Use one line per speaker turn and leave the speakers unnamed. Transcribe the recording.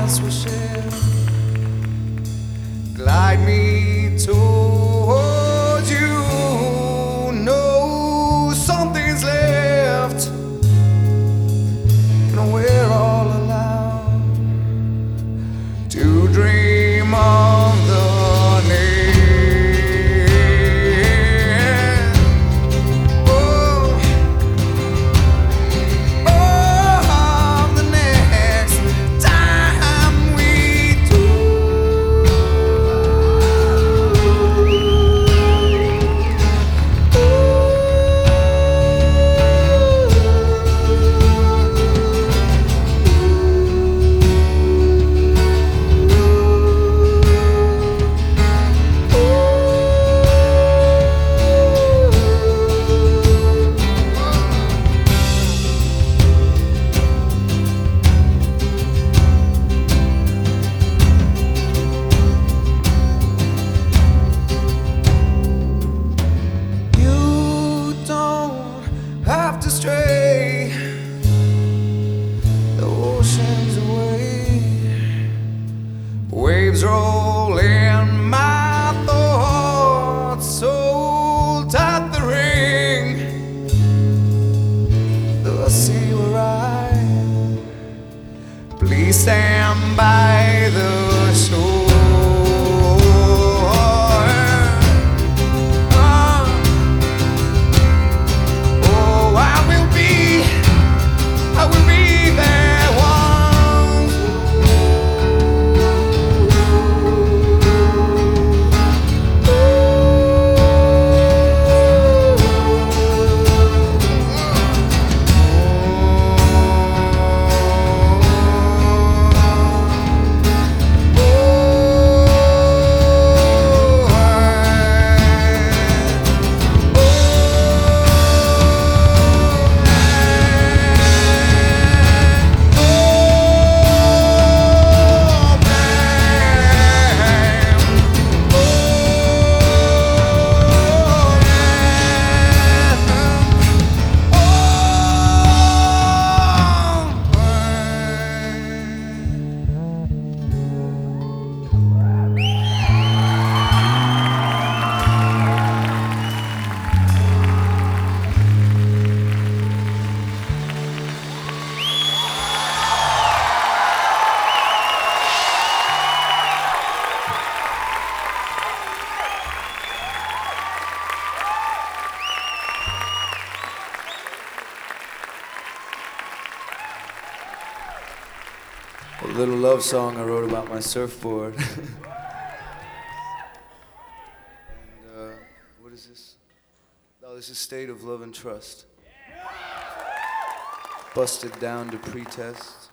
paths we share glide me towards you. No, something's left, and we're all allowed to dream of the next. Oh, of the next time we do. Have to stray the oceans away. Waves roll in my thoughts, so tight the ring. The sea will rise. Please stand by the shore. A little love song I wrote about my surfboard. What is this? Oh, this is State of Love and Trust. Busted down to pretest.